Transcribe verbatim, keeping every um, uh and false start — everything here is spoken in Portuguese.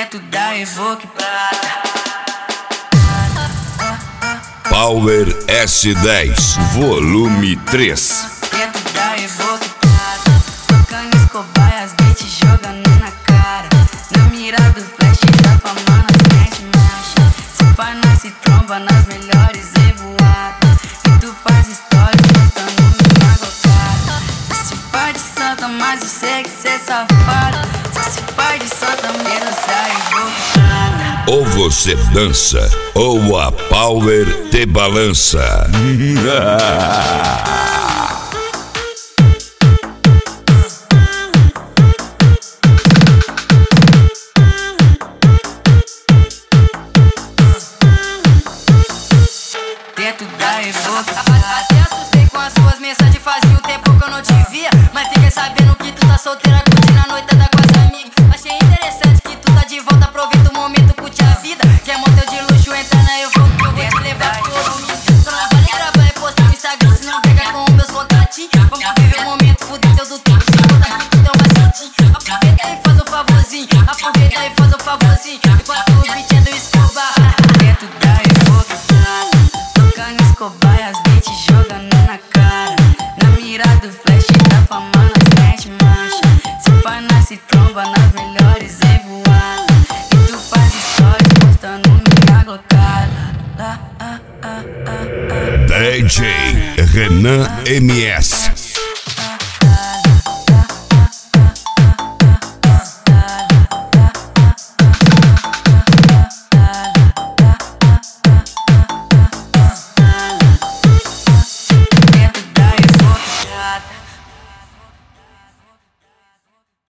dentro da Evoque Prata. Power S dez, volume três. Dentro da Evoque Prata, tocando escobaias, beat jogando na cara. Na mira do flash da fama nas mete marcha. Se pá, nós se tromba nas melhores revoadas. E tu faz stories postando minha gocada. Se pá de santa, mas eu sei que cê é safado. Se pá de santa, menos da Evoque Prata. Ou você dança, ou a Power te balança. Dentro da Evoque Prata. Até assustei com as suas mensagens, fazia um tempo que eu não te via. Mas fiquei sabendo que tu tá solteira, curtindo a noitada com as amigas. Achei interessante que tu tá de volta, aproveita o momento, curte a vida. Quer motel de luxo, entra na Evoque que eu vou te levar pro ouro. Só não vale gravar e postar no Instagram, se não pega com os meus contatinhos. Vamos viver o momento, fuder teu do tempo, sem contar que tu tem um macetinho. Aproveita e faz um favorzinho, aproveita e faz um favorzinho. Enquanto o beat é do Escobar. Dentro da Evoque Prata, tocando escobaias, beat jogando na cara. Na mira do flash da fama nós mete marcha. Se pá, nós se tromba nas melhores revoadas. E tu faz stories postando minha glocada. Ah, ah, ah, ah, ah. D J Renan M S.